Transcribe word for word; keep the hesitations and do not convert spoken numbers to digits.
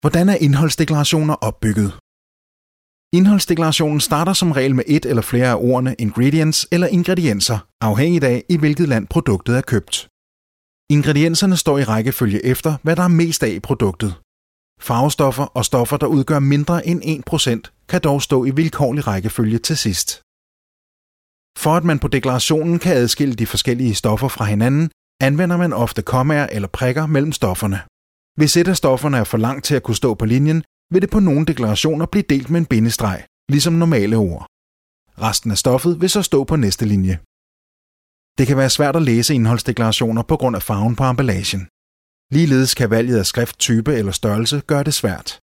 Hvordan er indholdsdeklarationer opbygget? Indholdsdeklarationen starter som regel med et eller flere af ordene ingredients eller ingredienser, afhængigt af i hvilket land produktet er købt. Ingredienserne står i rækkefølge efter, hvad der er mest af i produktet. Farvestoffer og stoffer, der udgør mindre end en procent, kan dog stå i vilkårlig rækkefølge til sidst. For at man på deklarationen kan adskille de forskellige stoffer fra hinanden, anvender man ofte kommaer eller prikker mellem stofferne. Hvis et af stofferne er for langt til at kunne stå på linjen, vil det på nogle deklarationer blive delt med en bindestreg, ligesom normale ord. Resten af stoffet vil så stå på næste linje. Det kan være svært at læse indholdsdeklarationer på grund af farven på emballagen. Ligeledes kan valget af skrifttype eller størrelse gøre det svært.